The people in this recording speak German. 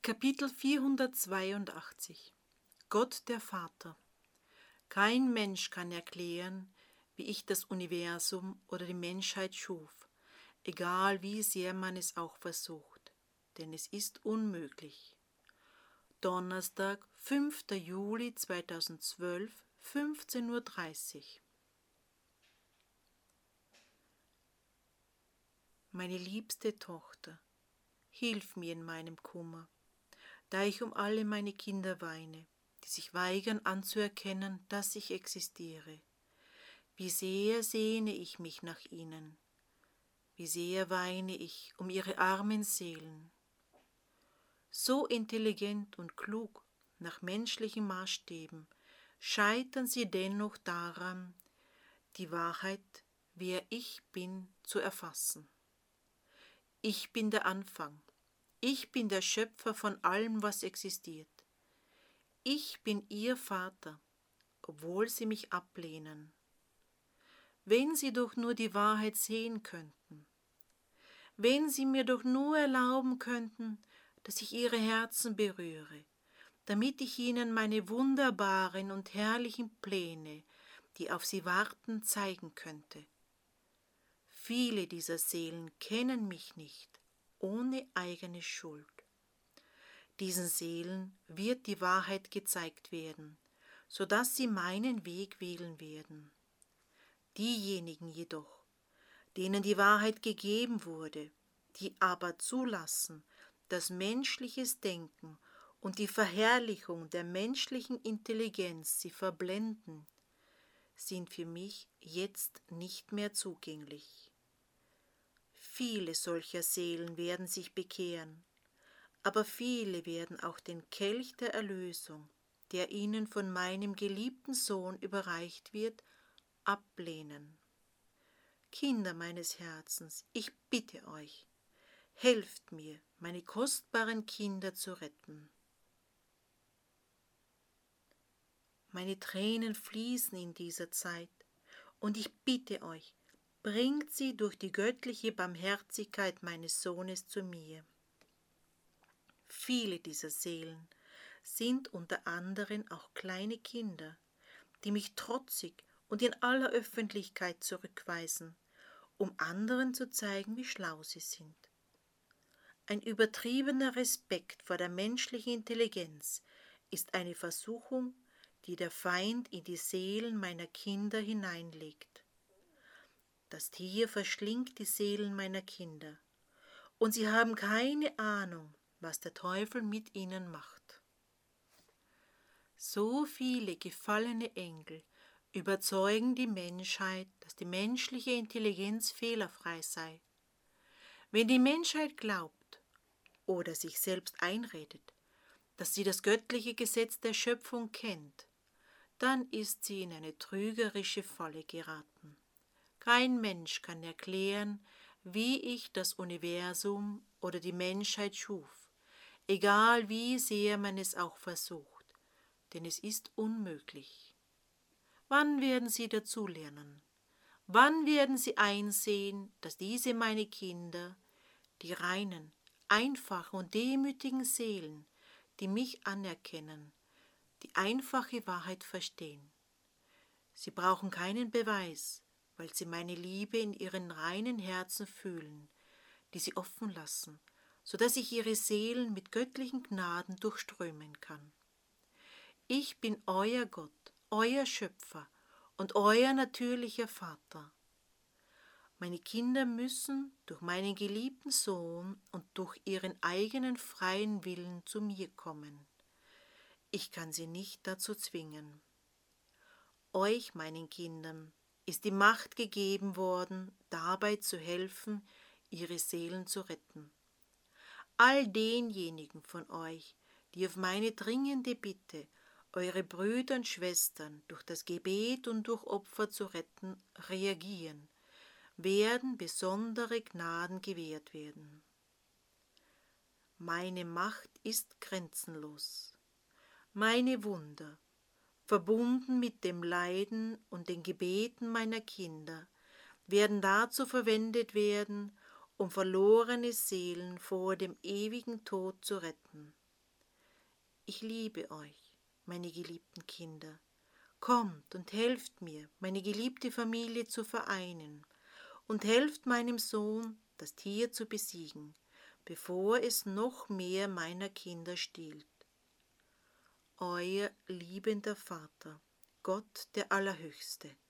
Kapitel 482 Gott der Vater. Kein Mensch kann erklären, wie ich das Universum oder die Menschheit schuf, egal wie sehr man es auch versucht, denn es ist unmöglich. Donnerstag, 5. Juli 2012, 15:30 Uhr. Meine liebste Tochter, hilf mir in meinem Kummer, da ich um alle meine Kinder weine, die sich weigern anzuerkennen, dass ich existiere. Wie sehr sehne ich mich nach ihnen, wie sehr weine ich um ihre armen Seelen. So intelligent und klug nach menschlichen Maßstäben scheitern sie dennoch daran, die Wahrheit, wer ich bin, zu erfassen. Ich bin der Anfang. Ich bin der Schöpfer von allem, was existiert. Ich bin ihr Vater, obwohl sie mich ablehnen. Wenn sie doch nur die Wahrheit sehen könnten, wenn sie mir doch nur erlauben könnten, dass ich ihre Herzen berühre, damit ich ihnen meine wunderbaren und herrlichen Pläne, die auf sie warten, zeigen könnte. Viele dieser Seelen kennen mich nicht, ohne eigene Schuld. Diesen Seelen wird die Wahrheit gezeigt werden, sodass sie meinen Weg wählen werden. Diejenigen jedoch, denen die Wahrheit gegeben wurde, die aber zulassen, dass menschliches Denken und die Verherrlichung der menschlichen Intelligenz sie verblenden, sind für mich jetzt nicht mehr zugänglich. Viele solcher Seelen werden sich bekehren, aber viele werden auch den Kelch der Erlösung, der ihnen von meinem geliebten Sohn überreicht wird, ablehnen. Kinder meines Herzens, ich bitte euch, helft mir, meine kostbaren Kinder zu retten. Meine Tränen fließen in dieser Zeit, und ich bitte euch, bringt sie durch die göttliche Barmherzigkeit meines Sohnes zu mir. Viele dieser Seelen sind unter anderem auch kleine Kinder, die mich trotzig und in aller Öffentlichkeit zurückweisen, um anderen zu zeigen, wie schlau sie sind. Ein übertriebener Respekt vor der menschlichen Intelligenz ist eine Versuchung, die der Feind in die Seelen meiner Kinder hineinlegt. Das Tier verschlingt die Seelen meiner Kinder, und sie haben keine Ahnung, was der Teufel mit ihnen macht. So viele gefallene Engel überzeugen die Menschheit, dass die menschliche Intelligenz fehlerfrei sei. Wenn die Menschheit glaubt oder sich selbst einredet, dass sie das göttliche Gesetz der Schöpfung kennt, dann ist sie in eine trügerische Falle geraten. Kein Mensch kann erklären, wie ich das Universum oder die Menschheit schuf, egal wie sehr man es auch versucht, denn es ist unmöglich. Wann werden sie dazulernen? Wann werden sie einsehen, dass diese meine Kinder, die reinen, einfachen und demütigen Seelen, die mich anerkennen, die einfache Wahrheit verstehen? Sie brauchen keinen Beweis, weil sie meine Liebe in ihren reinen Herzen fühlen, die sie offen lassen, sodass ich ihre Seelen mit göttlichen Gnaden durchströmen kann. Ich bin euer Gott, euer Schöpfer und euer natürlicher Vater. Meine Kinder müssen durch meinen geliebten Sohn und durch ihren eigenen freien Willen zu mir kommen. Ich kann sie nicht dazu zwingen. Euch, meinen Kindern, ist die Macht gegeben worden, dabei zu helfen, ihre Seelen zu retten. All denjenigen von euch, die auf meine dringende Bitte, eure Brüder und Schwestern durch das Gebet und durch Opfer zu retten, reagieren, werden besondere Gnaden gewährt werden. Meine Macht ist grenzenlos. Meine Wunder, verbunden mit dem Leiden und den Gebeten meiner Kinder, werden dazu verwendet werden, um verlorene Seelen vor dem ewigen Tod zu retten. ich liebe euch, meine geliebten Kinder. Kommt und helft mir, meine geliebte Familie zu vereinen, und helft meinem Sohn, das Tier zu besiegen, bevor es noch mehr meiner Kinder stiehlt. Euer liebender Vater, Gott der Allerhöchste.